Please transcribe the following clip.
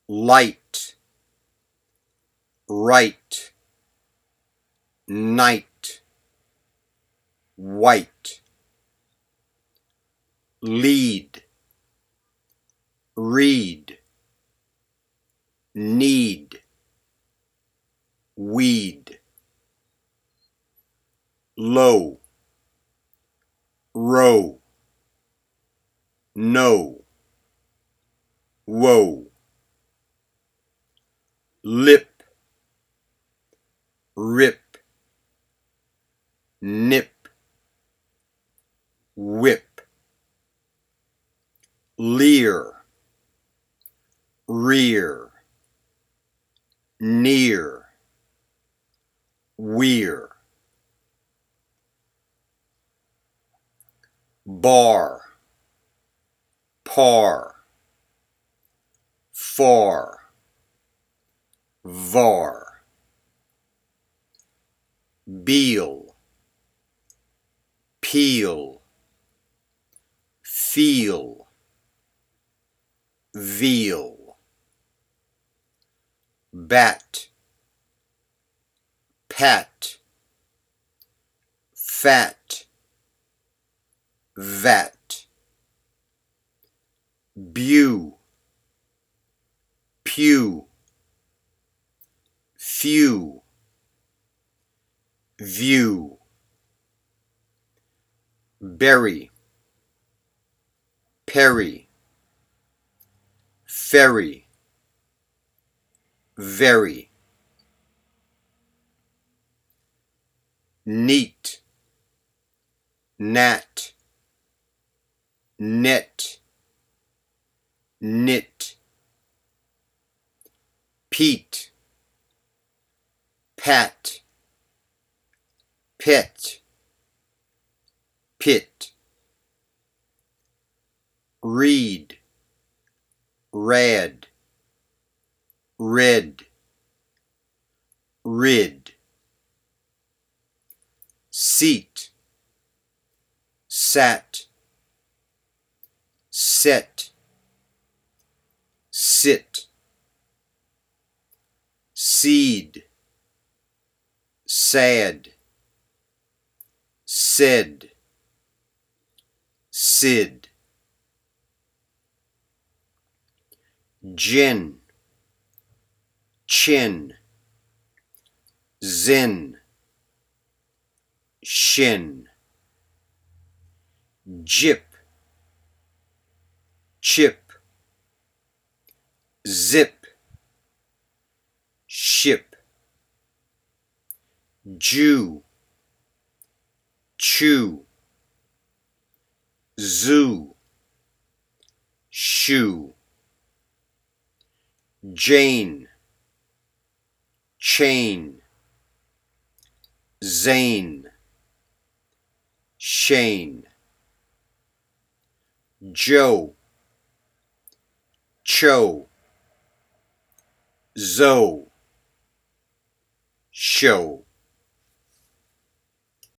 light, right, night, white, lead, read, need, weed, low, row, no, woe, lip, rip, nip, whip, leer, rear, near, weir, bar, par, far, var, beal, peel, feel, veal, bat, pat, fat, vat, bew, pew, few, view, berry, perry, ferry, very, neat, gnat, net, knit, peat, pat, pet, pit, reed, rad, red, rid, seat, sat, set, sit, seed, sad, said, sid, gin, chin, zin, shin, jip, chip, zip, ship, Jew, chew, zoo, shoe, Jane, chain, Zane, Shane, Joe, cho, zo, show.